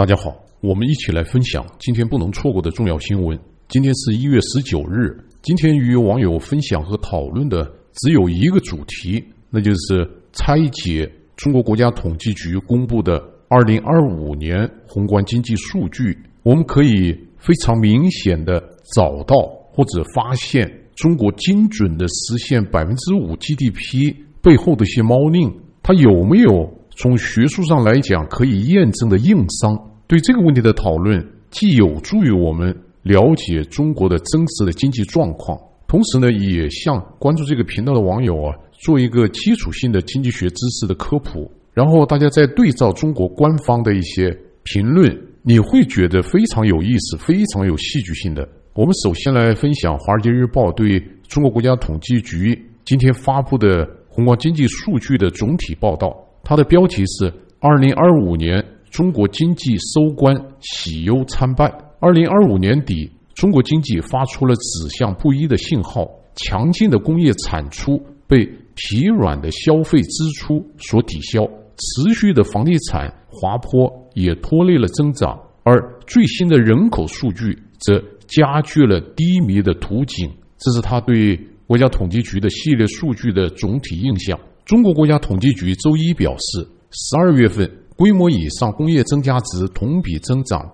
大家好，我们一起来分享今天不能错过的重要新闻。今天是1月19日，今天与网友分享和讨论的只有一个主题，那就是拆解中国国家统计局公布的2025年宏观经济数据。我们可以非常明显的找到或者发现中国精准的实现 5% GDP 背后的一些猫腻，它有没有从学术上来讲可以验证的硬伤？对这个问题的讨论既有助于我们了解中国的真实的经济状况，同时呢也向关注这个频道的网友做一个基础性的经济学知识的科普，然后大家再对照中国官方的一些评论，你会觉得非常有意思，非常有戏剧性的。我们首先来分享《华尔街日报》对中国国家统计局今天发布的宏观经济数据的总体报道，它的标题是2025年中国经济收官喜忧参半。2025年底，中国经济发出了指向不一的信号，强劲的工业产出被疲软的消费支出所抵消，持续的房地产滑坡也拖累了增长，而最新的人口数据则加剧了低迷的图景。这是他对国家统计局的系列数据的总体印象。中国国家统计局周一表示，12月份规模以上工业增加值同比增长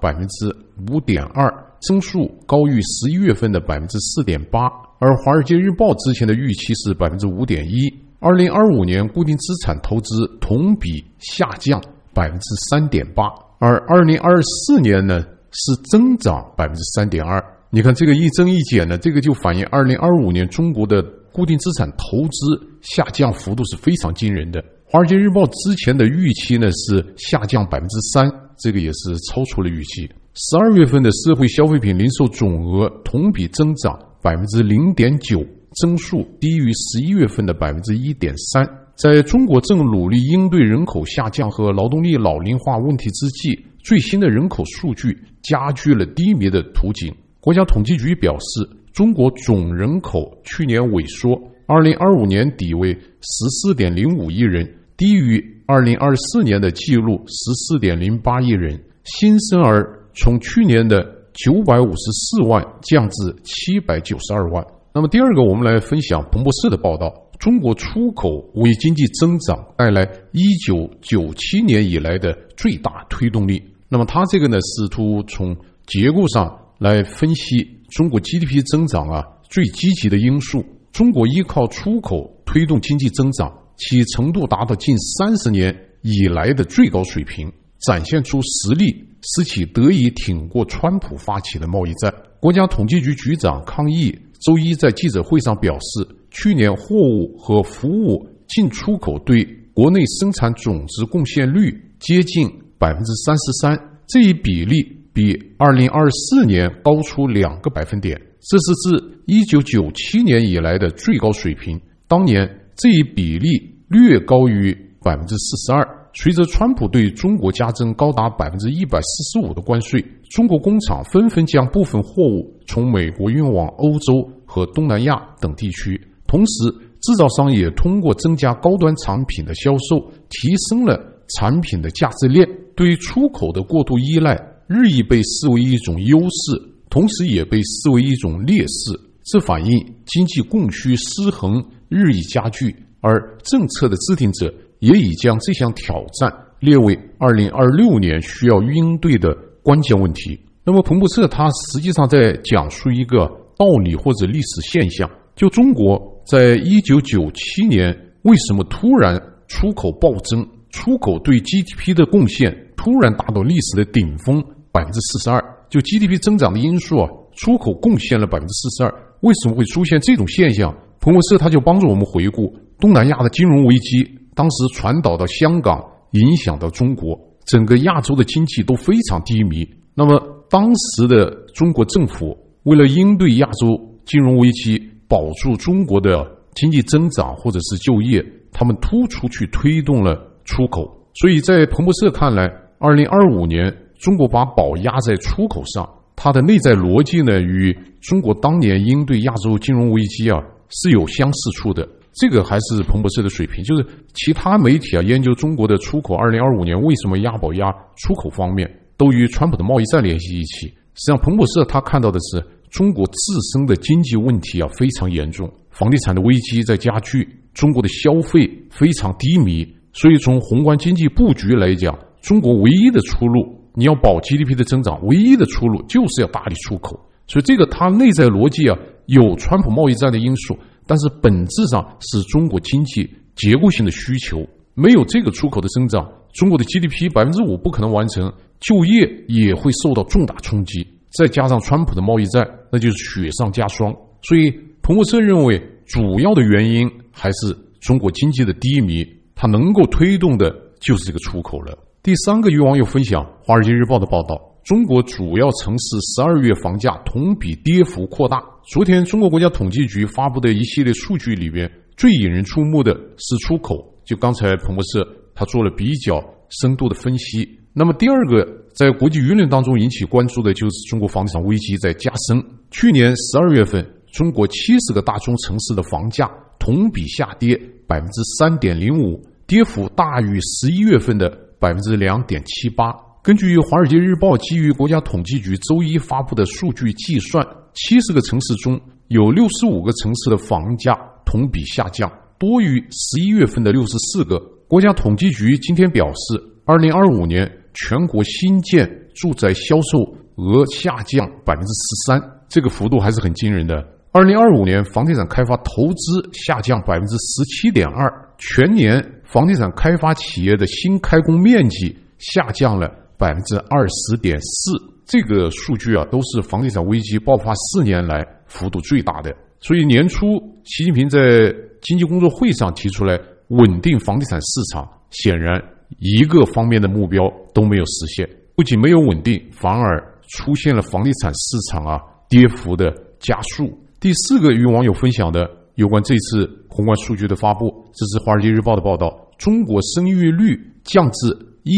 5.2%， 增速高于11月份的 4.8%， 而华尔街日报之前的预期是 5.1%。 2025年固定资产投资同比下降 3.8%， 而2024年呢是增长 3.2%。 你看这个一增一减呢，这个就反映2025年中国的固定资产投资下降幅度是非常惊人的。华尔街日报之前的预期呢是下降 3%， 这个也是超出了预期。12月份的社会消费品零售总额同比增长 0.9%， 增速低于11月份的 1.3%。 在中国正努力应对人口下降和劳动力老龄化问题之际，最新的人口数据加剧了低迷的图景。国家统计局表示，中国总人口去年萎缩，2025年底为 14.05 亿人，低于2024年的记录 14.08 亿人，新生儿从去年的954万降至792万。那么第二个，我们来分享彭博社的报道，中国出口为经济增长带来1997年以来的最大推动力。那么它这个呢，试图从结构上来分析中国 GDP 增长最积极的因素。中国依靠出口推动经济增长，其程度达到近30年以来的最高水平，展现出实力，使其得以挺过川普发起的贸易战。国家统计局局长康毅周一在记者会上表示，去年货物和服务进出口对国内生产总值贡献率接近 33%， 这一比例比2024年高出2个百分点，这是自1997年以来的最高水平。当年这一比例略高于 42%。 随着川普对中国加征高达 145% 的关税，中国工厂纷纷将部分货物从美国运往欧洲和东南亚等地区，同时制造商也通过增加高端产品的销售，提升了产品的价值链。对出口的过度依赖日益被视为一种优势，同时也被视为一种劣势，这反映经济供需失衡日益加剧，而政策的制定者也已将这项挑战列为2026年需要应对的关键问题。那么彭博社它实际上在讲述一个道理或者历史现象，就中国在1997年为什么突然出口暴增，出口对 GDP 的贡献突然达到历史的顶峰 42%， 就 GDP 增长的因素出口贡献了 42%， 为什么会出现这种现象？彭博社它就帮助我们回顾东南亚的金融危机，当时传导到香港，影响到中国，整个亚洲的经济都非常低迷。那么当时的中国政府为了应对亚洲金融危机，保住中国的经济增长或者是就业，他们突出去推动了出口。所以在彭博社看来，2025年中国把宝压在出口上，它的内在逻辑呢，与中国当年应对亚洲金融危机是有相似处的。这个还是彭博社的水平，就是其他媒体研究中国的出口2025年为什么押宝押出口方面， 都与川普的贸易战联系一起。实际上，彭博社他看到的是中国自身的经济问题非常严重，房地产的危机在加剧，中国的消费非常低迷，所以从宏观经济布局来讲，中国唯一的出路，你要保 GDP 的增长，唯一的出路就是要大力出口。所以这个它内在逻辑有川普贸易战的因素，但是本质上是中国经济结构性的需求，没有这个出口的增长，中国的 GDP 5% 不可能完成，就业也会受到重大冲击，再加上川普的贸易战，那就是雪上加霜。所以彭博社认为主要的原因还是中国经济的低迷，它能够推动的就是这个出口了。第三个与网友分享华尔街日报的报道，中国主要城市12月房价同比跌幅扩大。昨天中国国家统计局发布的一系列数据里边，最引人注目的是出口，就刚才彭博社他做了比较深度的分析。那么第二个在国际舆论当中引起关注的就是中国房地产危机在加深。去年12月份，中国70个大中城市的房价同比下跌 3.05%， 跌幅大于11月份的 2.78%。根据华尔街日报基于国家统计局周一发布的数据计算，70个城市中有65个城市的房价同比下降，多于11月份的64个。国家统计局今天表示，2025年全国新建住宅销售额下降 13%， 这个幅度还是很惊人的。2025年房地产开发投资下降 17.2%， 全年房地产开发企业的新开工面积下降了 20.4%， 这个数据都是房地产危机爆发4年来幅度最大的。所以年初习近平在经济工作会上提出来稳定房地产市场，显然一个方面的目标都没有实现，不仅没有稳定，反而出现了房地产市场跌幅的加速。第四个与网友分享的有关这次宏观数据的发布，这是华尔街日报的报道，中国生育率降至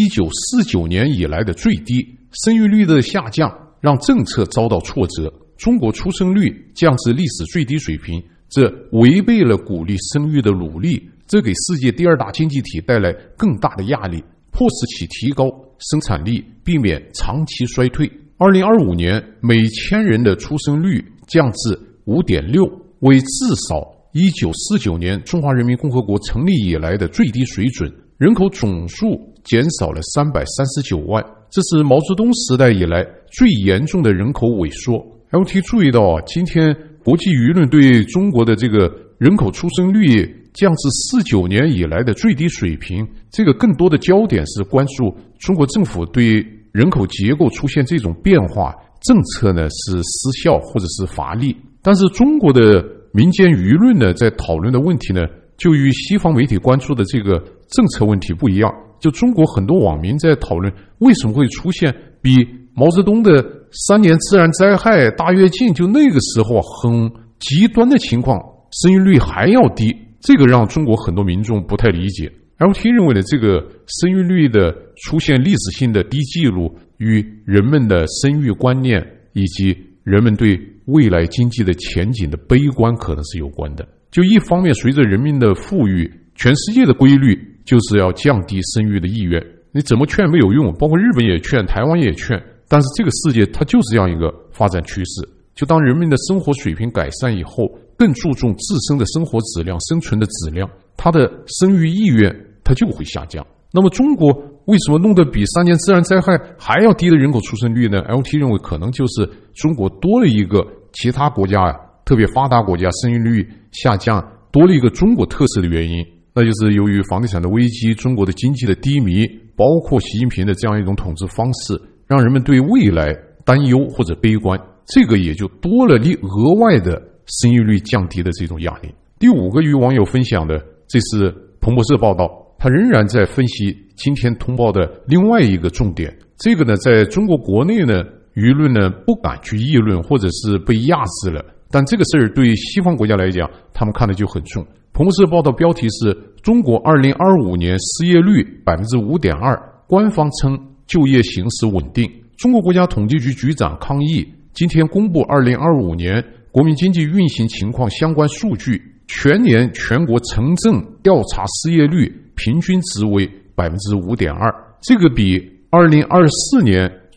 1949年以来的最低，生育率的下降让政策遭到挫折，中国出生率降至历史最低水平，这违背了鼓励生育的努力，这给世界第二大经济体带来更大的压力，迫使其提高生产力，避免长期衰退。2025年每千人的出生率降至 5.6， 为至少1949年中华人民共和国成立以来的最低水准，人口总数减少了339万，这是毛泽东时代以来最严重的人口萎缩。LT 注意到今天国际舆论对中国的这个人口出生率降至49年以来的最低水平，这个更多的焦点是关注中国政府对人口结构出现这种变化，政策呢是失效或者是乏力。但是中国的民间舆论呢在讨论的问题呢，就与西方媒体关注的这个政策问题不一样。就中国很多网民在讨论为什么会出现比毛泽东的3年自然灾害大跃进就那个时候很极端的情况，生育率还要低，这个让中国很多民众不太理解。LT 认为的这个生育率的出现历史性的低纪录与人们的生育观念以及人们对未来经济的前景的悲观可能是有关的。就一方面随着人民的富裕，全世界的规律就是要降低生育的意愿，你怎么劝没有用，包括日本也劝，台湾也劝，但是这个世界它就是这样一个发展趋势。就当人们的生活水平改善以后，更注重自身的生活质量、生存的质量，他的生育意愿它就会下降。那么中国为什么弄得比3年自然灾害还要低的人口出生率呢？ LT 认为可能就是中国多了一个其他国家特别发达国家生育率下降多了一个中国特色的原因，那就是由于房地产的危机，中国的经济的低迷，包括习近平的这样一种统治方式，让人们对未来担忧或者悲观，这个也就多了额外的生育率降低的这种压力。第五个与网友分享的，这是彭博社报道，他仍然在分析今天通报的另外一个重点。这个呢，在中国国内呢，舆论呢不敢去议论，或者是被压制了。但这个事儿对西方国家来讲，他们看的就很重。彭博社报道标题是中国2025年失业率 5.2%， 官方称就业形势稳定。中国国家统计局局长康毅今天公布2025年国民经济运行情况相关数据，全年全国城镇调查失业率平均值为 5.2%， 这个比2024年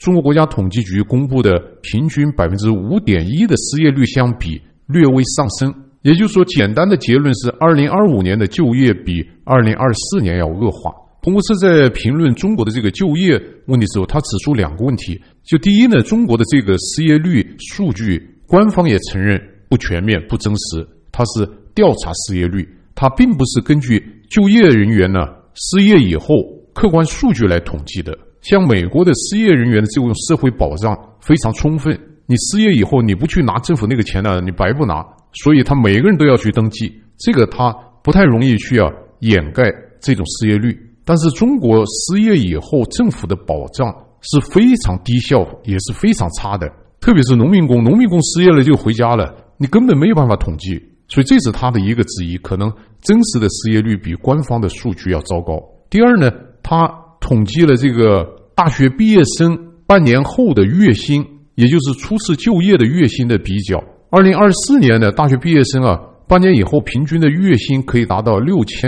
中国国家统计局公布的平均 5.1% 的失业率相比略微上升。也就是说，简单的结论是2025年的就业比2024年要恶化。彭博社在评论中国的这个就业问题时候，他指出2个问题。就第一呢，中国的这个失业率数据官方也承认不全面不真实，它是调查失业率，它并不是根据就业人员呢失业以后客观数据来统计的。像美国的失业人员的这种社会保障非常充分，你失业以后你不去拿政府那个钱呢，你白不拿，所以他每个人都要去登记，这个他不太容易去掩盖这种失业率。但是中国失业以后政府的保障是非常低效也是非常差的，特别是农民工失业了就回家了，你根本没有办法统计，所以这是他的一个质疑，可能真实的失业率比官方的数据要糟糕。第二呢，他统计了这个大学毕业生半年后的月薪，也就是初次就业的月薪的比较。2024年的大学毕业生半年以后平均的月薪可以达到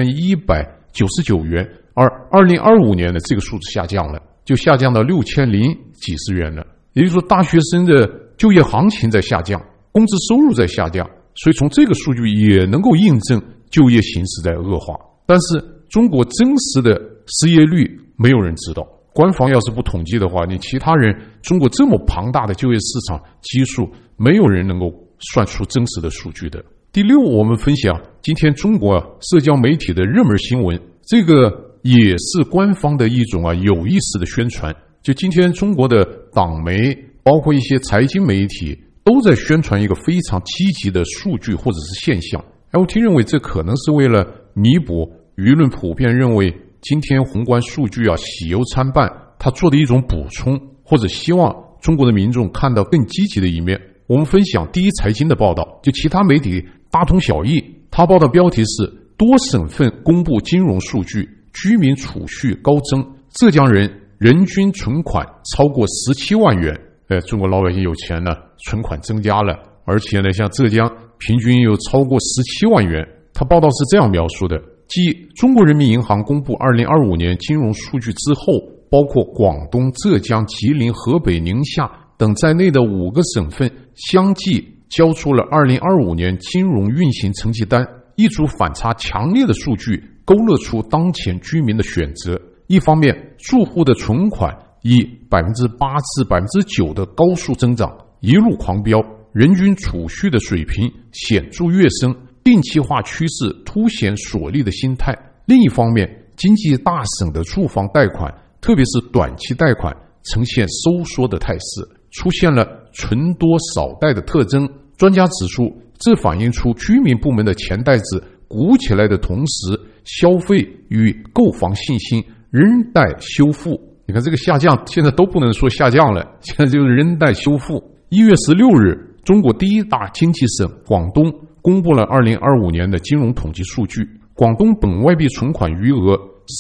6199元，而2025年的这个数字下降了，就下降到6000几十元了。也就是说，大学生的就业行情在下降，工资收入在下降，所以从这个数据也能够印证就业形势在恶化。但是中国真实的失业率没有人知道，官方要是不统计的话，你其他人中国这么庞大的就业市场基数，没有人能够算出真实的数据的。第6，我们分享今天中国社交媒体的热门新闻，这个也是官方的一种有意识的宣传。就今天中国的党媒包括一些财经媒体都在宣传一个非常积极的数据或者是现象。LT 认为这可能是为了弥补舆论普遍认为今天宏观数据喜忧参半，他做的一种补充，或者希望中国的民众看到更积极的一面。我们分享第一财经的报道，就其他媒体大同小异，他报道标题是多省份公布金融数据，居民储蓄高增，浙江人人均存款超过17万元。中国老百姓有钱了，存款增加了，而且呢，像浙江平均有超过17万元。他报道是这样描述的，继中国人民银行公布2025年金融数据之后，包括广东、浙江、吉林、河北、宁夏等在内的5个省份相继交出了2025年金融运行成绩单。一组反差强烈的数据勾勒出当前居民的选择。一方面，住户的存款以8%至9%的高速增长，一路狂飙，人均储蓄的水平显著跃升，定期化趋势凸显锁利的心态。另一方面，经济大省的住房贷款，特别是短期贷款呈现收缩的态势，出现了存多少贷的特征。专家指出，这反映出居民部门的钱袋子鼓起来的同时，消费与购房信心仍待修复。你看这个下降，现在都不能说下降了，现在就是仍待修复。1月16日，中国第一大经济省广东公布了2025年的金融统计数据。广东本外币存款余额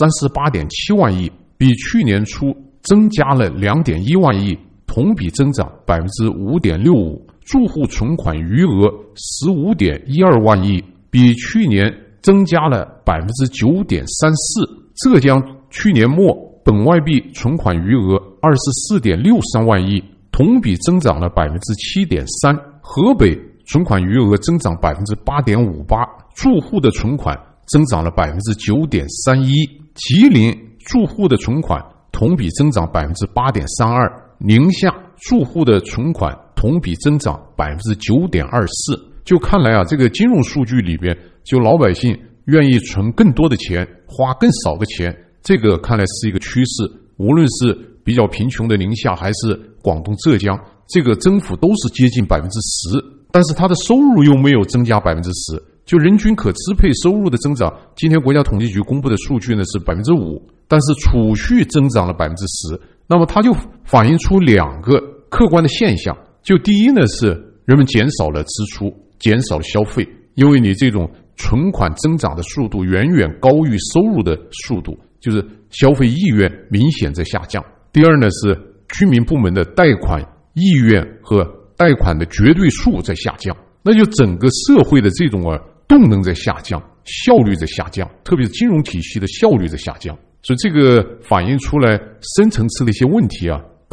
38.7万亿，比去年初增加了2.1万亿，同比增长 5.65%。住户存款余额15.12万亿，比去年增加了 9.34%。浙江去年末本外币存款余额24.63万亿，同比增长了 7.3%。河北存款余额增长 8.58%， 住户的存款增长了 9.31%。吉林住户的存款同比增长 8.32%， 宁夏住户的存款同比增长 9.24%。 就看来这个金融数据里边，就老百姓愿意存更多的钱，花更少的钱，这个看来是一个趋势。无论是比较贫穷的宁夏还是广东、浙江，这个增幅都是接近 10%， 但是它的收入又没有增加 10%， 就人均可支配收入的增长，今天国家统计局公布的数据呢是 5%， 但是储蓄增长了 10%。 那么它就反映出2个客观的现象。就第一呢，是人们减少了支出，减少了消费，因为你这种存款增长的速度远远高于收入的速度，就是消费意愿明显在下降。第二呢，是居民部门的贷款意愿和贷款的绝对数在下降，那就整个社会的这种动能在下降，效率在下降，特别是金融体系的效率在下降。所以这个反映出来深层次的一些问题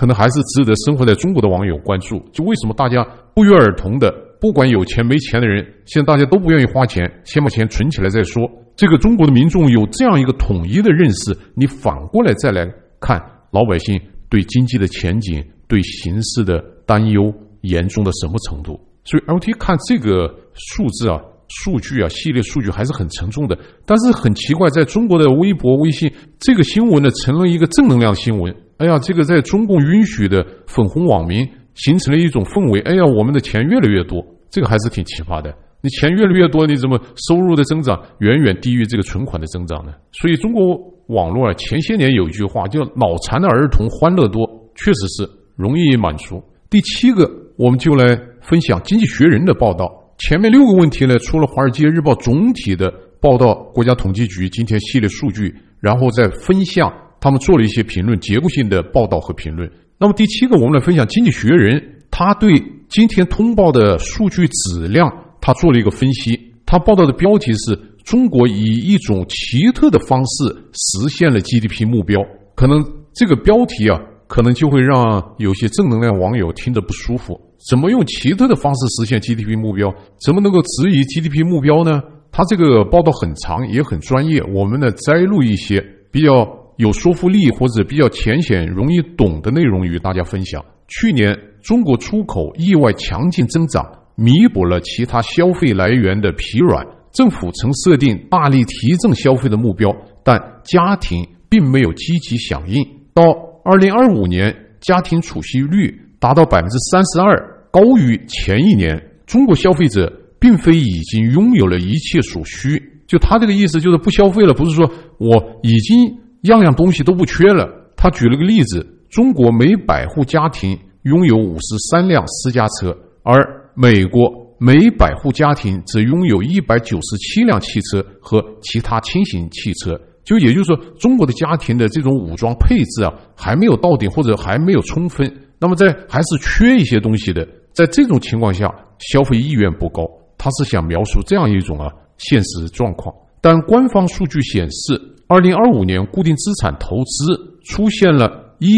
可能还是值得生活在中国的网友关注。就为什么大家不约而同的，不管有钱没钱的人，现在大家都不愿意花钱，先把钱存起来再说。这个中国的民众有这样一个统一的认识，你反过来再来看老百姓对经济的前景、对形势的担忧严重到什么程度。所以 LT 看这个数字啊、数据啊、系列数据还是很沉重的。但是很奇怪，在中国的微博、微信，这个新闻呢成了一个正能量新闻。哎呀，这个在中共允许的粉红网民形成了一种氛围。哎呀，我们的钱越来越多，这个还是挺奇葩的。你钱越来越多，你怎么收入的增长远远低于这个存款的增长呢？所以中国网络啊，前些年有一句话叫“脑残的儿童欢乐多”，确实是容易满足。第7个，我们就来分享《经济学人》的报道。前面6个问题呢，除了《华尔街日报》总体的报道，国家统计局今天系列数据，然后再分享他们做了一些评论，结构性的报道和评论。那么第7个，我们来分享《经济学人》他对今天通报的数据质量，他做了一个分析。他报道的标题是“中国以一种奇特的方式实现了 GDP 目标”。可能这个标题啊，可能就会让有些正能量网友听着不舒服。怎么用奇特的方式实现 GDP 目标？怎么能够质疑 GDP 目标呢？他这个报道很长也很专业，我们呢摘录一些比较有说服力或者比较浅显容易懂的内容与大家分享。去年中国出口意外强劲增长，弥补了其他消费来源的疲软。政府曾设定大力提振消费的目标，但家庭并没有积极响应。到2025年，家庭储蓄率达到 32%， 高于前一年。中国消费者并非已经拥有了一切所需，就他这个意思就是不消费了，不是说我已经样样东西都不缺了。他举了个例子，中国每100户家庭拥有53辆私家车，而美国每100户家庭则拥有197辆汽车和其他轻型汽车。就也就是说，中国的家庭的这种武装配置啊，还没有到顶或者还没有充分，那么在还是缺一些东西的。在这种情况下，消费意愿不高。他是想描述这样一种现实状况。但官方数据显示，2025年固定资产投资出现了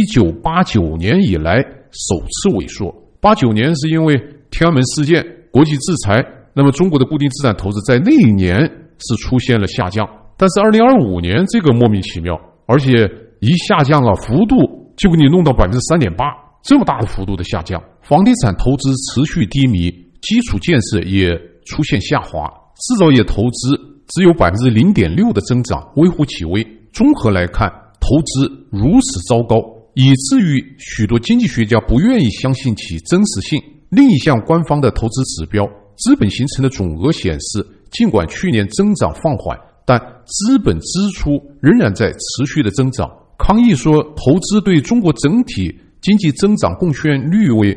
1989年以来首次萎缩。89年是因为天安门事件、国际制裁，那么中国的固定资产投资在那一年是出现了下降。但是2025年这个莫名其妙，而且一下降了幅度就给你弄到 3.8%， 这么大的幅度的下降。房地产投资持续低迷，基础建设也出现下滑，制造业投资只有 0.6% 的增长，微乎其微。综合来看，投资如此糟糕，以至于许多经济学家不愿意相信其真实性。另一项官方的投资指标，资本形成的总额显示，尽管去年增长放缓，但资本支出仍然在持续的增长。康毅说，投资对中国整体经济增长贡献率为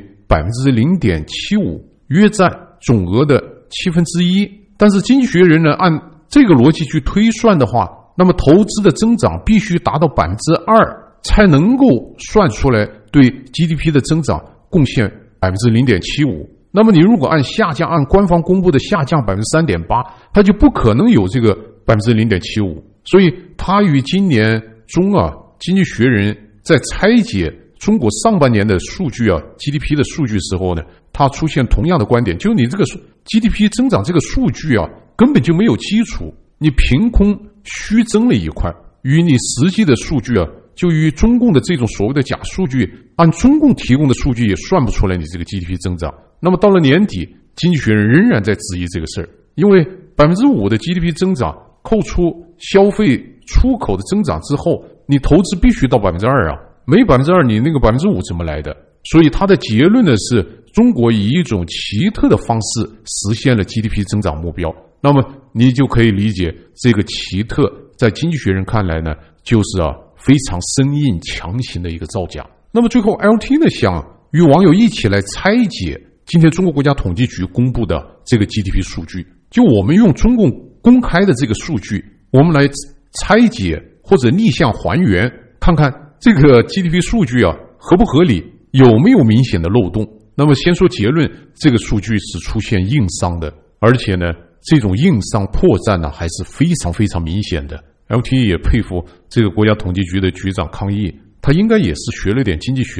0.75%， 约占总额的1/7。但是经济学人呢，按这个逻辑去推算的话，那么投资的增长必须达到 2% 才能够算出来对 GDP 的增长贡献 0.75%。那么你如果按官方公布的下降 3.8%， 它就不可能有这个 0.75%。所以它与今年中经济学人在拆解中国上半年的数据GDP 的数据时候呢，它出现同样的观点，就是你这个 GDP 增长这个数据根本就没有基础，你凭空虚增了一块，与你实际的数据就与中共的这种所谓的假数据，按中共提供的数据也算不出来你这个 GDP 增长。那么到了年底，经济学人仍然在质疑这个事儿，因为 5% 的 GDP 增长扣除消费出口的增长之后，你投资必须到 2%没 2%你那个 5% 怎么来的？所以他的结论呢是，中国以一种奇特的方式实现了 GDP 增长目标。那么你就可以理解，这个奇特在经济学人看来呢，就是非常生硬强行的一个造假。那么最后 LT 呢想与网友一起来拆解今天中国国家统计局公布的这个 GDP 数据。就我们用中共公开的这个数据，我们来拆解或者逆向还原，看看这个 GDP 数据合不合理，有没有明显的漏洞。那么先说结论，这个数据是出现硬伤的，而且呢这种硬伤破绽呢还是非常非常明显的。LT 也佩服这个国家统计局的局长康毅，他应该也是学了点经济学的，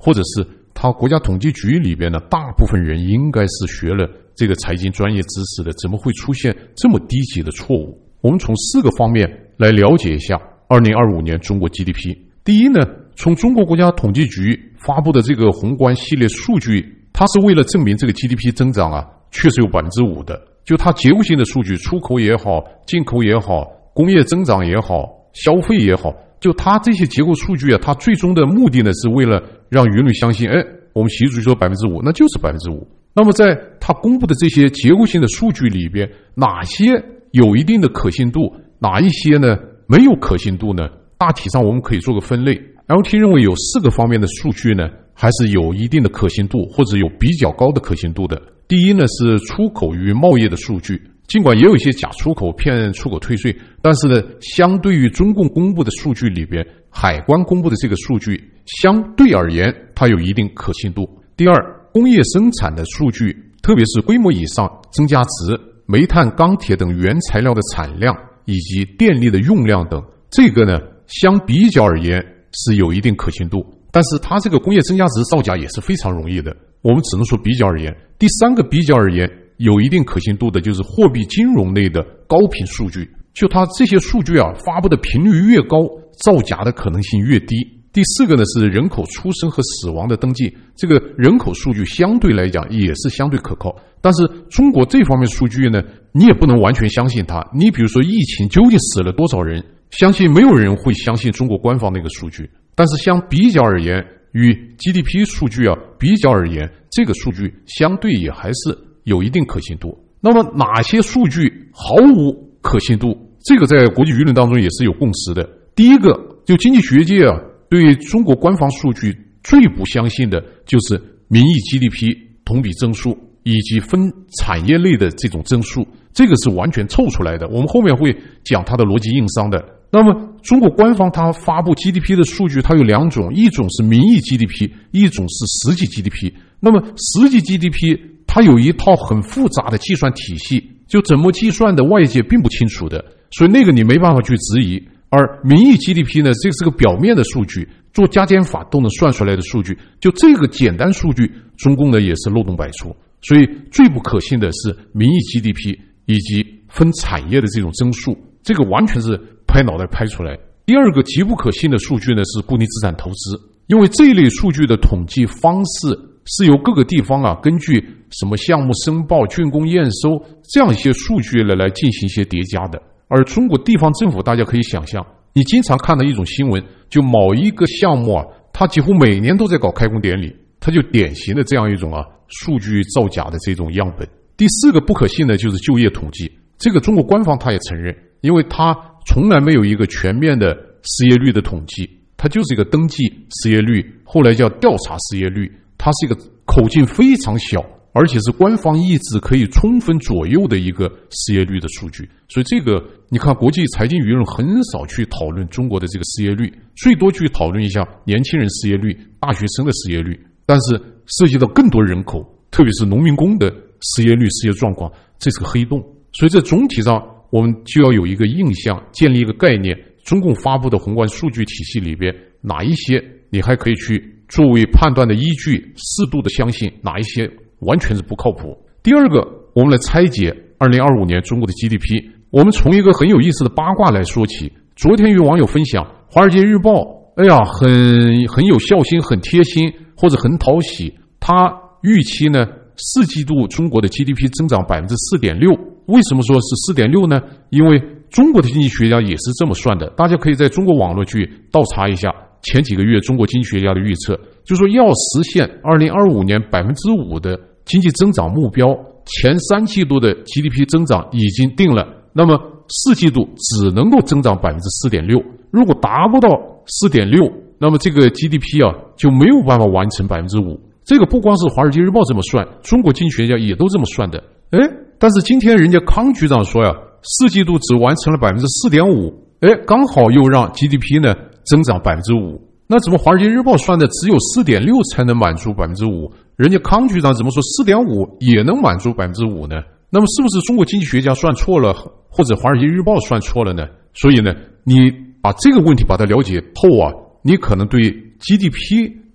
或者是他国家统计局里边呢，大部分人应该是学了这个财经专业知识的，怎么会出现这么低级的错误？我们从4个方面来了解一下2025年中国 GDP。第一呢，从中国国家统计局发布的这个宏观系列数据，它是为了证明这个 GDP 增长啊，确实有 5% 的。就它结构性的数据，出口也好，进口也好，工业增长也好，消费也好，就它这些结构数据啊，它最终的目的呢，是为了让舆论相信，我们习主席说 5%， 那就是 5%。那么在它公布的这些结构性的数据里边，哪些有一定的可信度，哪一些呢没有可信度呢？大体上我们可以做个分类。LT 认为有4个方面的数据呢，还是有一定的可信度，或者有比较高的可信度的。第一呢，是出口与贸易的数据，尽管也有一些假出口骗出口退税，但是呢，相对于中共公布的数据里边，海关公布的这个数据相对而言，它有一定可信度。第二，工业生产的数据，特别是规模以上增加值、煤炭、钢铁等原材料的产量以及电力的用量等，这个呢，相比较而言是有一定可信度。但是它这个工业增加值造假也是非常容易的，我们只能说比较而言。第3个比较而言有一定可信度的就是货币金融类的高频数据，就它这些数据啊发布的频率越高，造假的可能性越低。第4个呢是人口出生和死亡的登记，这个人口数据相对来讲也是相对可靠，但是中国这方面数据呢，你也不能完全相信它。你比如说疫情究竟死了多少人，相信没有人会相信中国官方那个数据。但是相比较而言，与 GDP 数据啊比较而言，这个数据相对也还是有一定可信度。那么哪些数据毫无可信度？这个在国际舆论当中也是有共识的。第一个，就经济学界啊，对中国官方数据最不相信的就是名义 GDP 同比增速以及分产业类的这种增速，这个是完全凑出来的。我们后面会讲它的逻辑硬伤的。那么中国官方它发布 GDP 的数据，它有2种，一种是名义 GDP， 一种是实际 GDP。那么实际 GDP 它有一套很复杂的计算体系，就怎么计算的外界并不清楚的，所以那个你没办法去质疑。而名义 GDP 呢，这是个表面的数据，做加减法都能算出来的数据，就这个简单数据，中共呢也是漏洞百出。所以最不可信的是名义 GDP 以及分产业的这种增速，这个完全是拍脑袋拍出来。第2个极不可信的数据呢是固定资产投资，因为这一类数据的统计方式是由各个地方啊根据什么项目申报、竣工验收这样一些数据来进行一些叠加的。而中国地方政府，大家可以想象，你经常看到一种新闻，就某一个项目啊，它几乎每年都在搞开工典礼，它就典型的这样一种啊数据造假的这种样本。第4个不可信的就是就业统计，这个中国官方他也承认，因为他从来没有一个全面的失业率的统计，它就是一个登记失业率，后来叫调查失业率，它是一个口径非常小，而且是官方意志可以充分左右的一个失业率的数据。所以这个你看国际财经舆论很少去讨论中国的这个失业率，最多去讨论一下年轻人失业率、大学生的失业率，但是涉及到更多人口，特别是农民工的失业率、失业状况，这是个黑洞。所以这总体上我们就要有一个印象，建立一个概念，中共发布的宏观数据体系里边，哪一些你还可以去作为判断的依据，适度的相信，哪一些完全是不靠谱。第2个，我们来拆解2025年中国的 GDP。我们从一个很有意思的八卦来说起。昨天与网友分享，《华尔街日报》很有孝心，很贴心，或者很讨喜。他预期呢，4季度中国的 GDP 增长 4.6%。为什么说是 4.6% 呢？因为中国的经济学家也是这么算的。大家可以在中国网络去倒查一下前几个月中国经济学家的预测，就是说要实现2025年 5% 的经济增长目标，前3季度的 GDP 增长已经定了，那么4季度只能够增长 4.6%。如果达不到 4.6%， 那么这个 GDP 啊就没有办法完成 5%。这个不光是华尔街日报这么算，中国经济学家也都这么算的。但是今天人家康局长说呀，4季度只完成了 4.5%， 刚好又让 GDP 呢增长 5%。那怎么华尔街日报算的只有 4.6% 才能满足 5%， 人家康局长怎么说 4.5% 也能满足 5% 呢？那么是不是中国经济学家算错了，或者华尔街日报算错了呢？所以呢，你把这个问题把它了解透啊，你可能对 GDP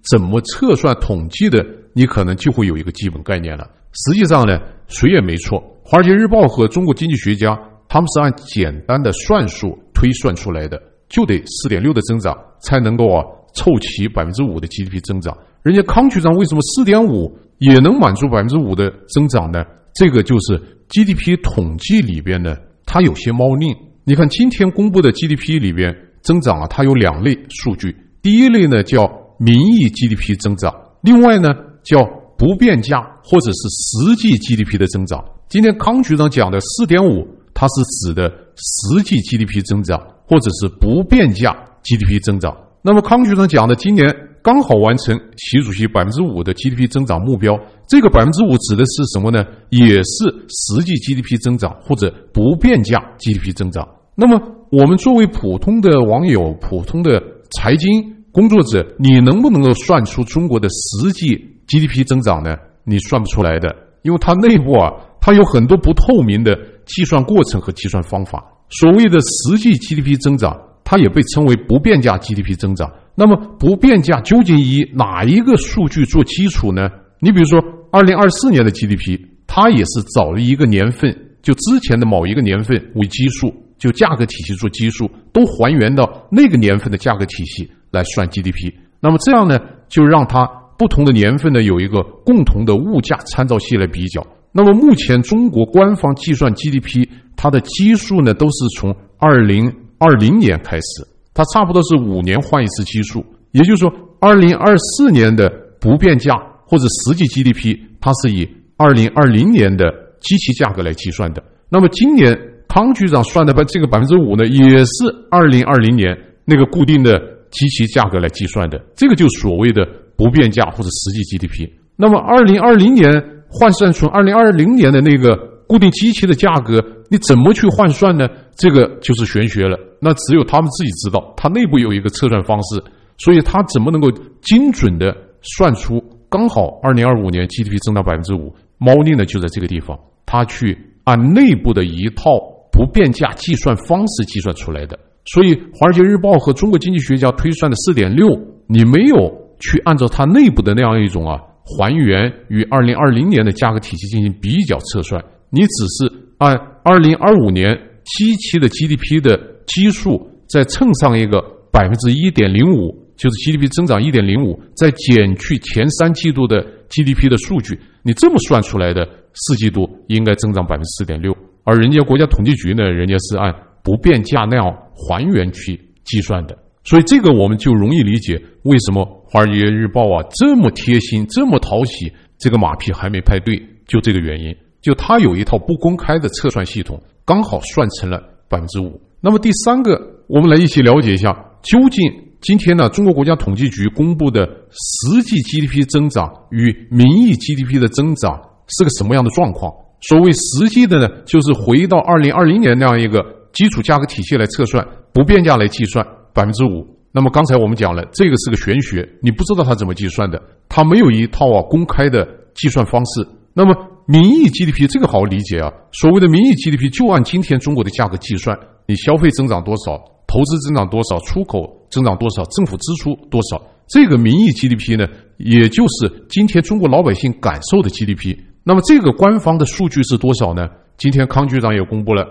怎么测算统计的，你可能就会有一个基本概念了。实际上呢，谁也没错，华尔街日报和中国经济学家他们是按简单的算术推算出来的，就得 4.6 的增长才能够凑齐 5% 的 GDP 增长。人家康局长为什么 4.5 也能满足 5% 的增长呢？这个就是 GDP 统计里边呢，它有些猫腻。你看今天公布的 GDP 里边增长它有2类数据，第一类呢叫名义 GDP 增长，另外呢叫不变价或者是实际 GDP 的增长。今天康局长讲的 4.5 它是指的实际 GDP 增长或者是不变价 GDP 增长。那么康局长讲的今年刚好完成习主席 5% 的 GDP 增长目标，这个 5% 指的是什么呢？也是实际 GDP 增长或者不变价 GDP 增长。那么我们作为普通的网友、普通的财经工作者，你能不能够算出中国的实际 GDP 增长呢？你算不出来的，因为它内部它有很多不透明的计算过程和计算方法。所谓的实际 GDP 增长，它也被称为不变价 GDP 增长。那么不变价究竟以哪一个数据做基础呢？你比如说2024年的 GDP， 它也是找了一个年份，就之前的某一个年份为基数，就价格体系做基数，都还原到那个年份的价格体系来算 GDP。 那么这样呢，就让它不同的年份呢有一个共同的物价参照系来比较。那么目前中国官方计算 GDP， 它的基数呢都是从2020年开始，它差不多是5年换一次基数，也就是说2024年的不变价或者实际 GDP， 它是以2020年的基期价格来计算的。那么今年康局长算的这个 5% 呢，也是2020年那个固定的基期价格来计算的，这个就所谓的不变价或者实际 GDP。 那么2020年换算出2020年的那个固定基期的价格，你怎么去换算呢？这个就是玄学了，那只有他们自己知道，它内部有一个测算方式，所以它怎么能够精准的算出刚好2025年 GDP 增长 5%， 猫腻呢就在这个地方，它去按内部的一套不变价计算方式计算出来的。所以华尔街日报和中国经济学家推算的 4.6， 你没有去按照它内部的那样一种还原于2020年的价格体系进行比较测算，你只是按2025年基期的 GDP 的基数再乘上一个 1.05%， 就是 GDP 增长 1.05%， 再减去前3季度的 GDP 的数据，你这么算出来的4季度应该增长 4.6%。 而人家国家统计局呢，人家是按不变价那样还原去计算的。所以这个我们就容易理解为什么华尔街日报这么贴心这么讨喜，这个马屁还没拍对，就这个原因，就它有一套不公开的测算系统，刚好算成了 5%。 那么第三个，我们来一起了解一下，究竟今天呢中国国家统计局公布的实际 GDP 增长与名义 GDP 的增长是个什么样的状况。所谓实际的呢，就是回到2020年那样一个基础价格体系来测算，不变价来计算 5%。 那么刚才我们讲了，这个是个玄学，你不知道它怎么计算的，它没有一套公开的计算方式。那么名义 GDP 这个好理解所谓的名义 GDP 就按今天中国的价格计算，你消费增长多少，投资增长多少，出口增长多少，政府支出多少，这个名义 GDP 呢，也就是今天中国老百姓感受的 GDP。 那么这个官方的数据是多少呢？今天康局长也公布了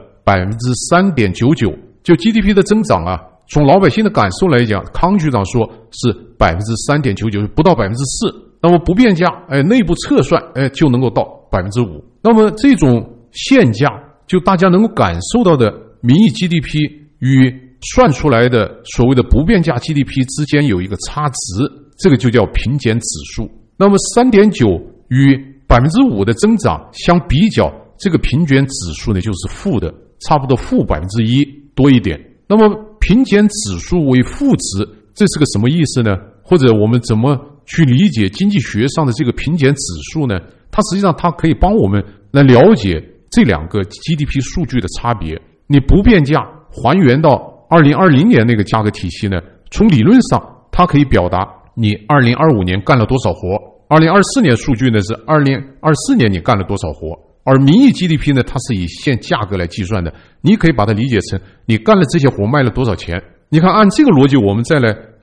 3.99%， 就 GDP 的增长从老百姓的感受来讲，康局长说是 3.99%， 不到 4%。 那么不变价内部测算就能够到 5%。 那么这种现价，就大家能够感受到的名义 GDP 与算出来的所谓的不变价 GDP 之间有一个差值，这个就叫平减指数。那么 3.9 与 5% 的增长相比较，这个平减指数呢就是负的，差不多负 1% 多一点。那么平减指数为负值，这是个什么意思呢？或者我们怎么去理解经济学上的这个平减指数呢？它实际上它可以帮我们来了解这两个 GDP 数据的差别。你不变价还原到2020年那个价格体系呢，从理论上它可以表达你2025年干了多少活，2024年数据呢是2024年你干了多少活。而名义 GDP 呢，它是以现价格来计算的，你可以把它理解成你干了这些活卖了多少钱。你看按这个逻辑我们再来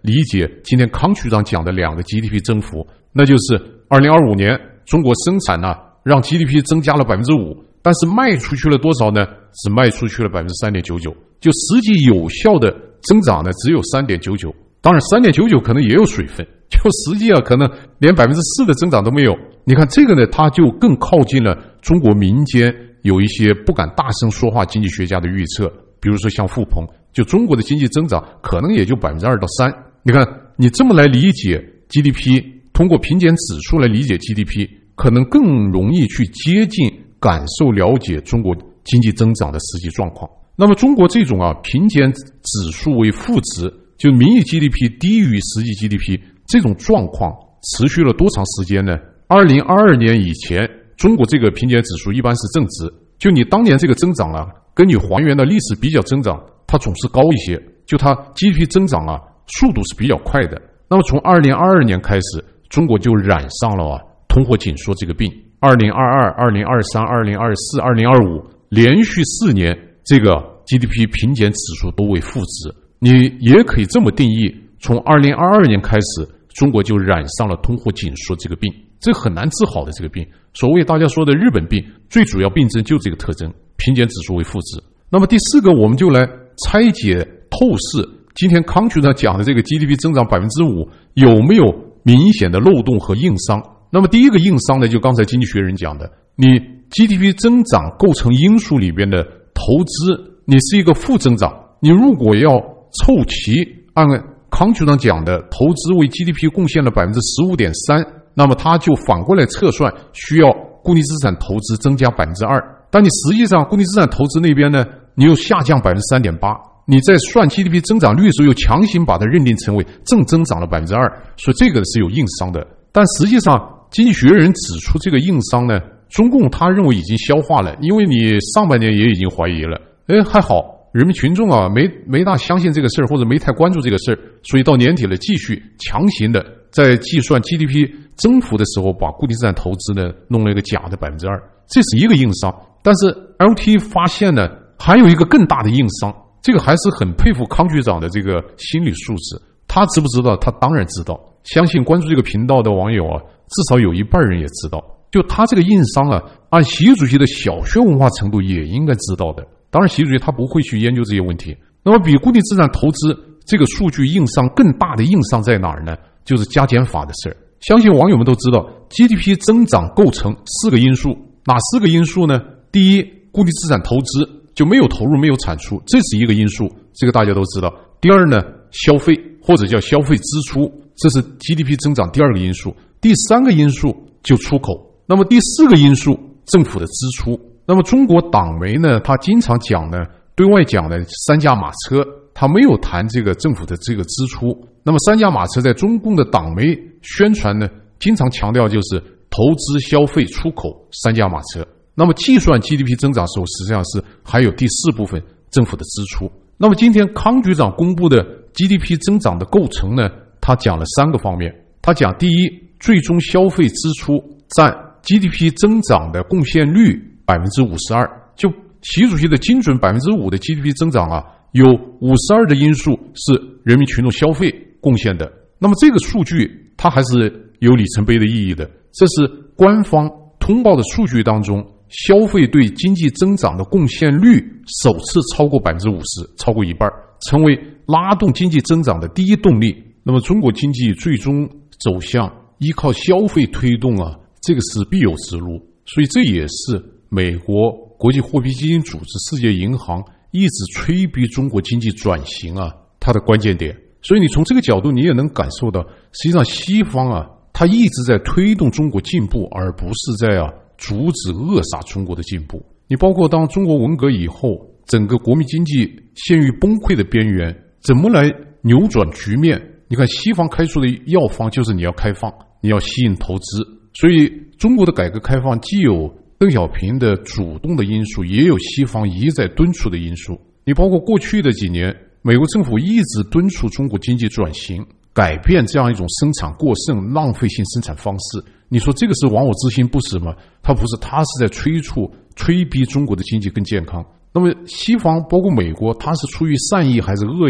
理解今天康局长讲的2个 GDP 增幅，那就是2025年中国生产呢让 GDP 增加了 5%， 但是卖出去了多少呢？只卖出去了 3.99%， 就实际有效的增长呢只有 3.99%。 当然 3.99 可能也有水分，就实际可能连 4% 的增长都没有。你看这个呢，它就更靠近了中国民间有一些不敢大声说话经济学家的预测，比如说像富鹏，就中国的经济增长可能也就 2%到3%。 你看你这么来理解 GDP， 通过品检指数来理解 GDP， 可能更容易去接近感受了解中国经济增长的实际状况。那么中国这种品检指数为负值，就名义 GDP 低于实际 GDP 这种状况持续了多长时间呢？2022年以前，中国这个品检指数一般是正值，就你当年这个增长跟你还原的历史比较增长，它总是高一些，就它 GDP 增长速度是比较快的。那么从2022年开始，中国就染上了通货紧缩这个病。2022、2023、2024、2025连续4年，这个 GDP 品检指数都为负值。你也可以这么定义，从2022年开始，中国就染上了通货紧缩这个病，这很难治好的这个病。所谓大家说的日本病，最主要病症就这个特征，品检指数为负值。那么第4个，我们就来拆解透视今天康局长讲的这个 GDP 增长 5% 有没有明显的漏洞和硬伤。那么第一个硬伤呢，就刚才经济学人讲的，你 GDP 增长构成因素里边的投资，你是一个负增长，你如果要凑齐按康局长讲的投资为 GDP 贡献了 15.3%， 那么它就反过来测算需要固定资产投资增加 2%， 但你实际上固定资产投资那边呢，你又下降 3.8%， 你在算 GDP 增长率的时候又强行把它认定成为正增长了 2%， 所以这个是有硬伤的。但实际上经济学人指出这个硬伤呢，中共他认为已经消化了，因为你上半年也已经怀疑了，还好人民群众没大相信这个事儿，或者没太关注这个事儿，所以到年底了继续强行的在计算 GDP 增幅的时候，把固定资产投资呢弄了一个假的 2%， 这是一个硬伤。但是 LT 发现呢，还有一个更大的硬伤，这个还是很佩服康局长的这个心理素质。他知不知道？他当然知道，相信关注这个频道的网友至少有一半人也知道。就他这个硬伤按习主席的小学文化程度也应该知道的。当然习主席他不会去研究这些问题。那么比固定资产投资这个数据硬伤更大的硬伤在哪儿呢？就是加减法的事儿。相信网友们都知道 GDP 增长构成4个因素，哪4个因素呢？第一，固定资产投资，就没有投入没有产出，这是一个因素，这个大家都知道。第二呢，消费或者叫消费支出，这是 GDP 增长第2个因素。第3个因素就出口。那么第4个因素，政府的支出。那么中国党媒呢，他经常讲呢，对外讲的3驾马车，他没有谈这个政府的这个支出。那么3驾马车在中共的党媒宣传呢，经常强调就是投资、消费、出口3驾马车。那么计算 GDP 增长的时候，实际上是还有第4部分政府的支出。那么今天康局长公布的 GDP 增长的构成呢，他讲了3个方面。他讲第一，最终消费支出占 GDP 增长的贡献率 52%， 就习主席的精准 5% 的 GDP 增长有 52% 的因素是人民群众消费贡献的。那么这个数据它还是有里程碑的意义的，这是官方通报的数据当中消费对经济增长的贡献率首次超过 50%， 超过一半，成为拉动经济增长的第一动力。那么中国经济最终走向依靠消费推动这个是必有之路。所以这也是美国国际货币基金组织、世界银行一直催逼中国经济转型它的关键点。所以你从这个角度你也能感受到，实际上西方它一直在推动中国进步，而不是在阻止扼杀中国的进步。你包括当中国文革以后，整个国民经济陷于崩溃的边缘，怎么来扭转局面？你看西方开出的药方就是你要开放，你要吸引投资。所以中国的改革开放既有邓小平的主动的因素，也有西方一再敦促的因素。你包括过去的几年，美国政府一直敦促中国经济转型，改变这样一种生产过剩、浪费性生产方式。你说这个是亡我之心不是吗？它不是，它是在催逼中国的经济更健康。那么西方包括美国，它是出于善意还是恶意，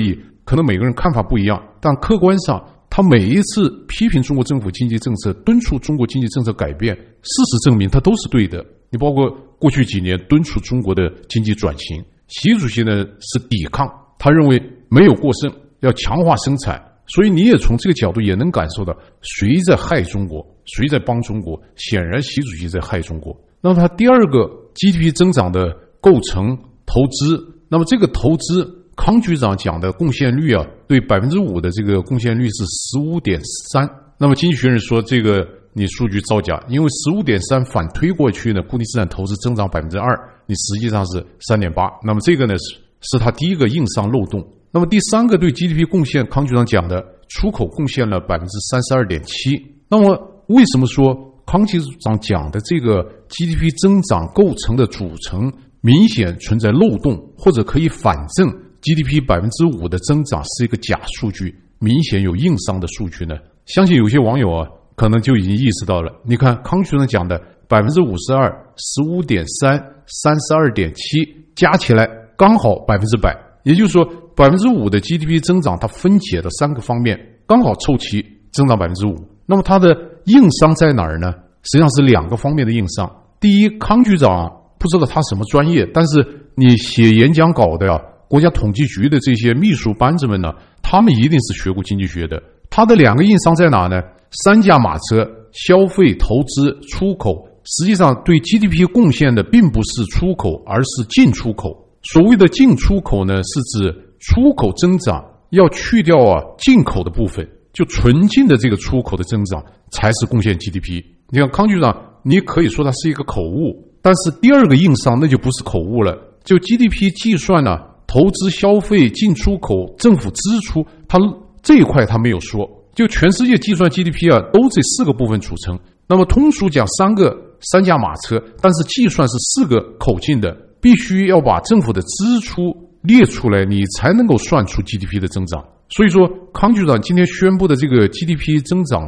可能每个人看法不一样，但客观上他每一次批评中国政府经济政策，敦促中国经济政策改变，事实证明他都是对的。你包括过去几年敦促中国的经济转型，习主席呢是抵抗，他认为没有过剩，要强化生产。所以你也从这个角度也能感受到谁在害中国，谁在帮中国，显然习主席在害中国。那么他第二个 GDP 增长的构成投资，那么这个投资康局长讲的贡献率啊，对 5% 的这个贡献率是 15.3%。 那么经济学人说这个你数据造假，因为 15.3 反推过去呢，固定资产投资增长 2%， 你实际上是 3.8%。 那么这个呢是他第一个硬伤漏洞。那么第三个对 GDP 贡献，康局长讲的出口贡献了 32.7%。 那么为什么说康局长讲的这个 GDP 增长构成的组成明显存在漏洞，或者可以反证 GDP 5% 的增长是一个假数据，明显有硬伤的数据呢？相信有些网友啊可能就已经意识到了。你看康局长讲的 52%、15.3%、32.7%加起来刚好 100%， 也就是说 5% 的 GDP 增长它分解的3个方面刚好凑齐增长 5%。 那么它的硬伤在哪儿呢？实际上是2个方面的硬伤。第一，康局长不知道他什么专业，但是你写演讲稿的国家统计局的这些秘书班子们呢，他们一定是学过经济学的。他的2个硬伤在哪呢？3驾马车，消费、投资、出口，实际上对 GDP 贡献的并不是出口，而是进出口。所谓的进出口呢，是指出口增长要去掉进口的部分，就纯净的这个出口的增长才是贡献 GDP。 你看康局长，你可以说它是一个口误，但是第2个硬伤那就不是口误了。就 GDP 计算呢，投资、消费、进出口、政府支出，它这一块他没有说。就全世界计算 GDP 都这4个部分组成。那么通俗讲3驾马车，但是计算是4个口径的，必须要把政府的支出列出来，你才能够算出 GDP 的增长。所以说康局长今天宣布的这个 GDP 增长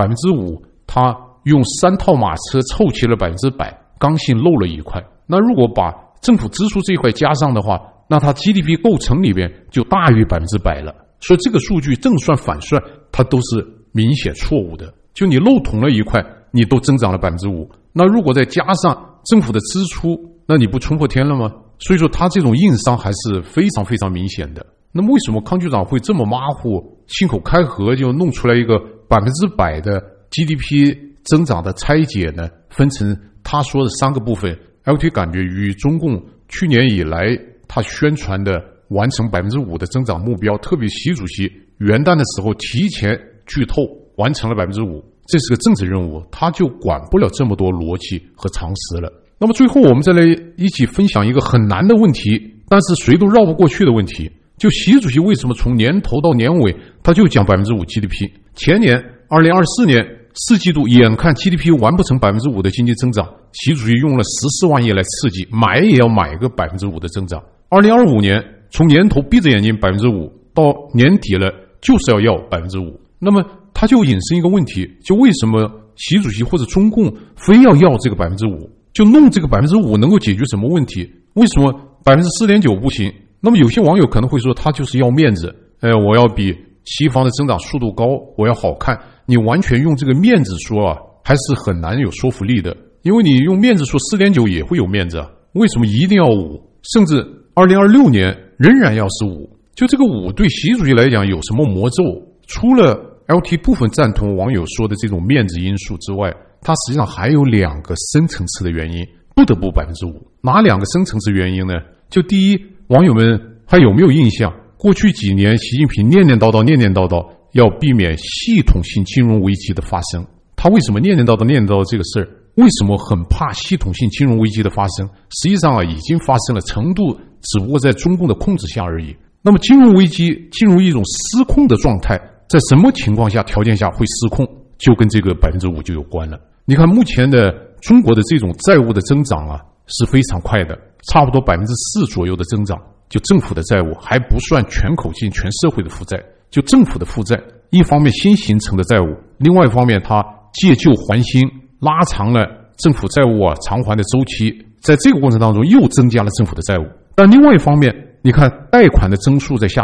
5%，他用3套马车凑齐了 100%， 刚性漏了一块。那如果把政府支出这一块加上的话，那它 GDP 构成里面就大于100%了。所以这个数据正算反算它都是明显错误的，就你漏捅了一块，你都增长了 5%， 那如果再加上政府的支出，那你不冲破天了吗？所以说它这种硬伤还是非常非常明显的。那么为什么康局长会这么马虎，信口开河就弄出来一个100%的 GDP 增长的拆解呢？分成他说的3个部分， LT 感觉与中共去年以来他宣传的完成 5% 的增长目标，特别习主席元旦的时候提前剧透完成了 5%， 这是个政治任务，他就管不了这么多逻辑和常识了。那么最后我们再来一起分享一个很难的问题，但是谁都绕不过去的问题，就习主席为什么从年头到年尾他就讲 5% GDP。 前年2024年4季度眼看 GDP 完不成 5% 的经济增长，习主席用了14万亿来刺激，买也要买个 5% 的增长。2025年从年头闭着眼睛 5%， 到年底了就是要 5%。 那么他就引申一个问题，就为什么习主席或者中共非要这个 5%， 就弄这个 5% 能够解决什么问题？为什么 4.9% 不行？那么有些网友可能会说他就是要面子，我要比西方的增长速度高，我要好看。你完全用这个面子说还是很难有说服力的，因为你用面子说 4.9 也会有面子为什么一定要5？甚至2026年仍然要是5？就这个5对习主席来讲有什么魔咒？除了 LT 部分赞同网友说的这种面子因素之外，它实际上还有2个深层次的原因，不得不 5%。 哪2个深层次原因呢？就第一，网友们还有没有印象，过去几年习近平念念叨叨要避免系统性金融危机的发生。他为什么念念叨叨这个事儿？为什么很怕系统性金融危机的发生？实际上已经发生了，程度只不过在中共的控制下而已。那么金融危机进入一种失控的状态，在什么情况下条件下会失控，就跟这个 5% 就有关了。你看目前的中国的这种债务的增长是非常快的，差不多 4% 左右的增长，就政府的债务还不算全口径全社会的负债，就政府的负债，一方面新形成的债务，另外一方面它借旧还新，拉长了政府债务偿还的周期，在这个过程当中又增加了政府的债务。但另外一方面，你看贷款的增速在下降，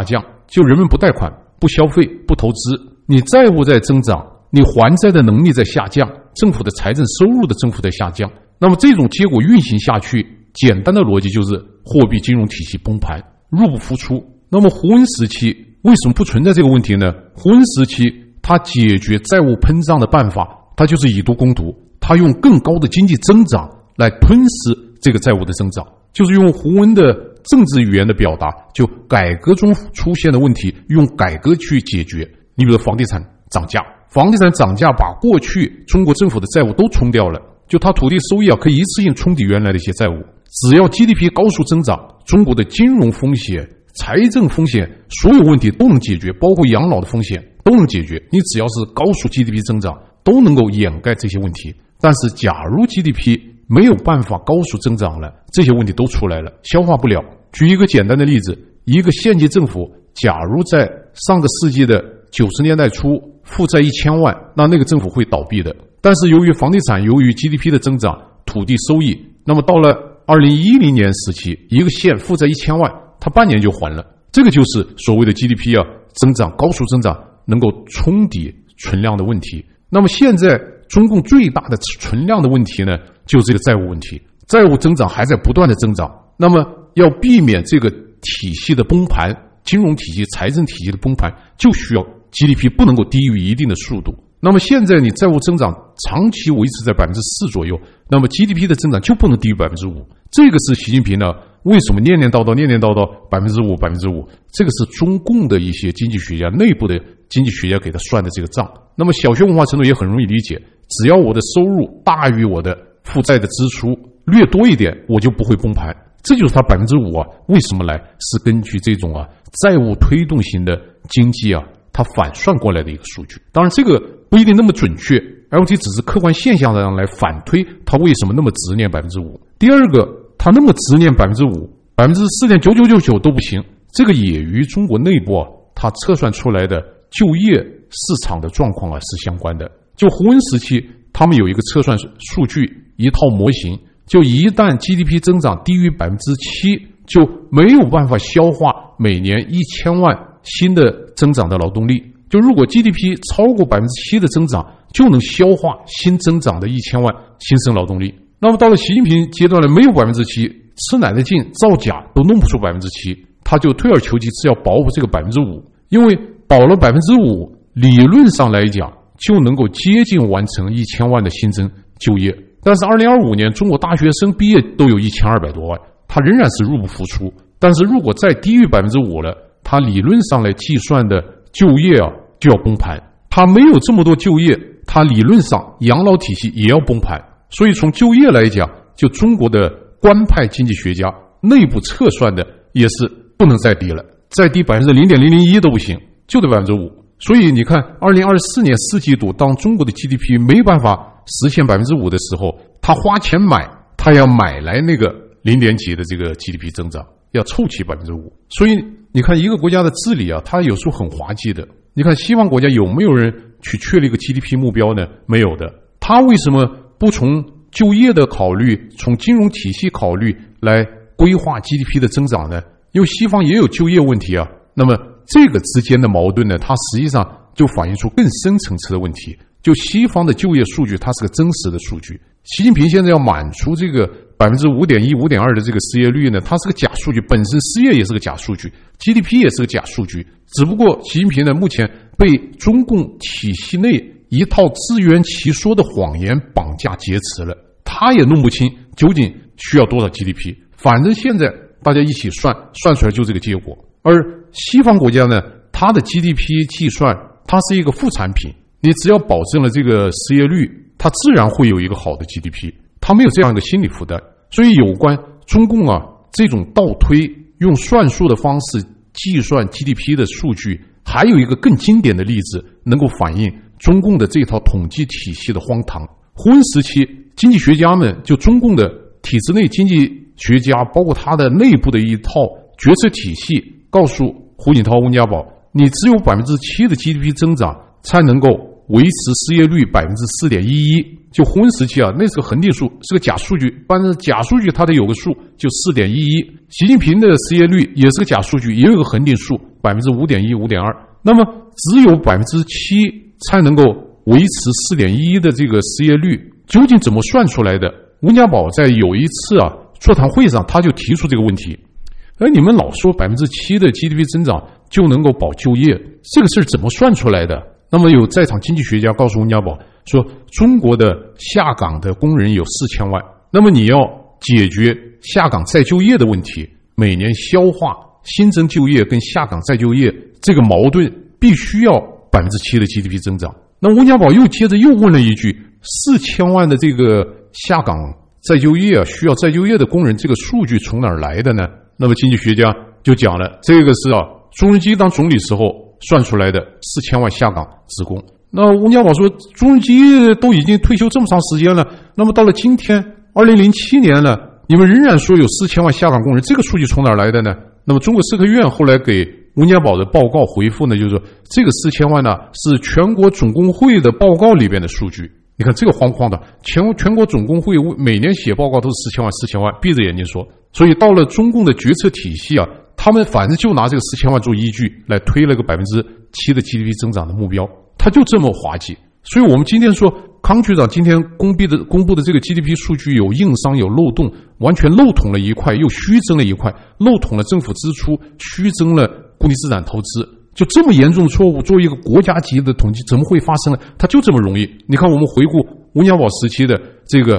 就人们不贷款、不消费、不投资，你债务在增长，你还债的能力在下降，政府的财政收入的增幅在下降。那么这种结果运行下去，简单的逻辑就是货币金融体系崩盘，入不敷出。那么胡温时期为什么不存在这个问题呢？胡温时期他解决债务膨胀的办法，他就是以毒攻毒，他用更高的经济增长来吞噬这个债务的增长，就是用胡温的政治语言的表达，就改革中出现的问题用改革去解决。你比如房地产涨价，房地产涨价把过去中国政府的债务都冲掉了，就它土地收益可以一次性冲抵原来的一些债务。只要 GDP 高速增长，中国的金融风险、财政风险所有问题都能解决，包括养老的风险都能解决。你只要是高速 GDP 增长，都能够掩盖这些问题。但是假如 GDP 没有办法高速增长了，这些问题都出来了，消化不了。举一个简单的例子，一个县级政府假如在上个世纪的90年代初负债1000万，那个政府会倒闭的。但是由于房地产，由于 GDP 的增长，土地收益，那么到了2010年时期，一个县负债1000万，它半年就还了。这个就是所谓的 GDP 增长，高速增长能够冲抵存量的问题。那么现在中共最大的存量的问题呢，就是这个债务问题，债务增长还在不断的增长。那么要避免这个体系的崩盘，金融体系、财政体系的崩盘，就需要 GDP 不能够低于一定的速度。那么现在你债务增长长期维持在 4% 左右，那么 GDP 的增长就不能低于 5%。 这个是习近平呢为什么念念叨叨 5%， 这个是中共的一些经济学家，内部的经济学家给他算的这个账。那么小学文化程度也很容易理解，只要我的收入大于我的负债的支出略多一点，我就不会崩盘。这就是它 5% 为什么来，是根据这种债务推动型的经济它反算过来的一个数据。当然这个不一定那么准确， LT 只是客观现象上来反推它为什么那么执念 5%。 第二个，它那么执念 5%， 4.9999 都不行，这个也与中国内部它测算出来的就业市场的状况是相关的。就胡温时期他们有一个测算数据，一套模型，就一旦 GDP 增长低于 7%， 就没有办法消化每年1000万新的增长的劳动力。就如果 GDP 超过 7% 的增长，就能消化新增长的1000万新生劳动力。那么到了习近平阶段呢，没有 7%， 吃奶的劲造假都弄不出 7%， 他就退而求其次要保护这个 5%， 因为保了 5%， 理论上来讲就能够接近完成1000万的新增就业。但是2025年中国大学生毕业都有1200多万，他仍然是入不敷出。但是如果再低于 5% 了，他理论上来计算的就业就要崩盘。他没有这么多就业，他理论上养老体系也要崩盘。所以从就业来讲，就中国的官派经济学家内部测算的也是不能再低了，再低 0.001% 都不行，就得 5%。所以你看2024年4季度，当中国的 GDP 没办法实现 5% 的时候，他花钱买，他要买来那个0点几的这个 GDP 增长，要凑齐 5%。所以你看一个国家的治理它有时候很滑稽的。你看西方国家有没有人去确立一个 GDP 目标呢？没有的。他为什么不从就业的考虑，从金融体系考虑来规划 GDP 的增长呢？因为西方也有就业问题那么这个之间的矛盾呢，它实际上就反映出更深层次的问题。就西方的就业数据，它是个真实的数据。习近平现在要满出这个 5.1%、5.2% 的这个失业率呢，它是个假数据，本身失业也是个假数据， GDP 也是个假数据。只不过习近平呢，目前被中共体系内一套自圆其说的谎言绑架劫持了，他也弄不清究竟需要多少 GDP。反正现在大家一起算出来就这个结果。而西方国家呢，它的 GDP 计算它是一个副产品，你只要保证了这个失业率，它自然会有一个好的 GDP， 它没有这样一个心理负担。所以有关中共这种倒推用算术的方式计算 GDP 的数据，还有一个更经典的例子能够反映中共的这套统计体系的荒唐。胡温时期经济学家们，就中共的体制内经济学家，包括他的内部的一套决策体系，告诉胡锦涛、温家宝，你只有 7% 的 GDP 增长才能够维持失业率 4.11%， 就胡温时期啊，那是个恒定数，是个假数据，但是假数据它得有个数，就 4.11%。习近平的失业率也是个假数据，也有个恒定数 5.1%、5.2%。那么只有 7% 才能够维持 4.11% 的这个失业率，究竟怎么算出来的？温家宝在有一次啊座谈会上他就提出这个问题。你们老说 7% 的 GDP 增长就能够保就业，这个事儿怎么算出来的？那么有在场经济学家告诉温家宝说，中国的下岗的工人有4000万，那么你要解决下岗再就业的问题，每年消化新增就业跟下岗再就业这个矛盾，必须要 7% 的 GDP 增长。那温家宝接着又问了一句，4000万的这个下岗再就业啊，需要再就业的工人，这个数据从哪儿来的呢？那么经济学家就讲了，这个是朱镕基当总理时候算出来的4000万下岗职工。那温家宝说，朱镕基都已经退休这么长时间了，那么到了今天2007年了，你们仍然说有4000万下岗工人，这个数据从哪儿来的呢？那么中国社科院后来给温家宝的报告回复呢，就是说这个4000万呢是全国总工会的报告里边的数据。你看这个慌不慌的，全国总工会每年写报告都是4000万，闭着眼睛说。所以到了中共的决策体系啊，他们反正就拿这个4000万做依据来推了个 7% 的 GDP 增长的目标，他就这么滑稽。所以我们今天说康局长今天公布的这个 GDP 数据有硬伤有漏洞，完全漏统了一块又虚增了一块，漏统了政府支出，虚增了固定资产投资，就这么严重的错误，作为一个国家级的统计怎么会发生呢？它就这么容易。你看我们回顾温家宝时期的这个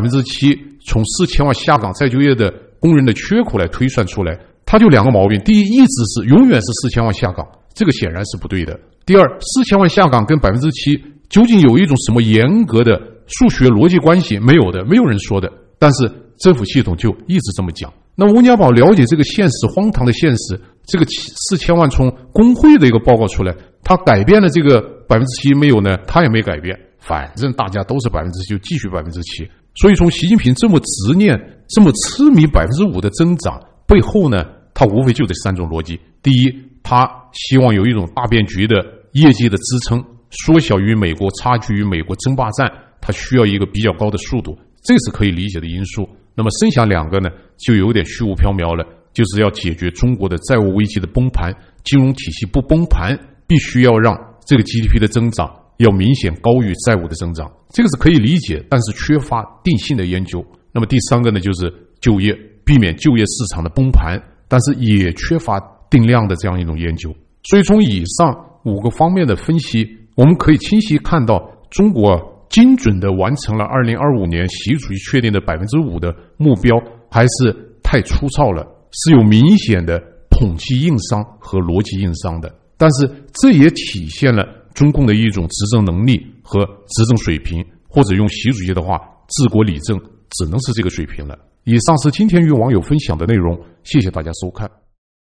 7%从4000万下岗再就业的工人的缺口来推算出来，它就两个毛病。第一，一直是永远是4000万下岗，这个显然是不对的。第二，4000万下岗跟 7% 究竟有一种什么严格的数学逻辑关系？没有的，没有人说的。但是政府系统就一直这么讲。那么温家宝了解这个现实，荒唐的现实，这个4000万从工会的一个报告出来，他改变了这个 7% 没有呢？他也没改变，反正大家都是 7%， 就继续 7%。所以从习近平这么执念、这么痴迷 5% 的增长背后呢，他无非就这3种逻辑。第一，他希望有一种大变局的业绩的支撑，缩小与美国差距，与美国争霸战，他需要一个比较高的速度，这是可以理解的因素。那么剩下2个呢，就有点虚无缥缈了，就是要解决中国的债务危机的崩盘，金融体系不崩盘，必须要让这个 GDP 的增长要明显高于债务的增长，这个是可以理解，但是缺乏定性的研究。那么第3个呢，就是就业，避免就业市场的崩盘，但是也缺乏定量的这样一种研究。所以从以上5个方面的分析，我们可以清晰看到，中国精准地完成了2025年习主席确定的 5% 的目标，还是太粗糙了，是有明显的统计硬伤和逻辑硬伤的。但是这也体现了中共的一种执政能力和执政水平，或者用习主席的话，治国理政只能是这个水平了。以上是今天与网友分享的内容，谢谢大家收看。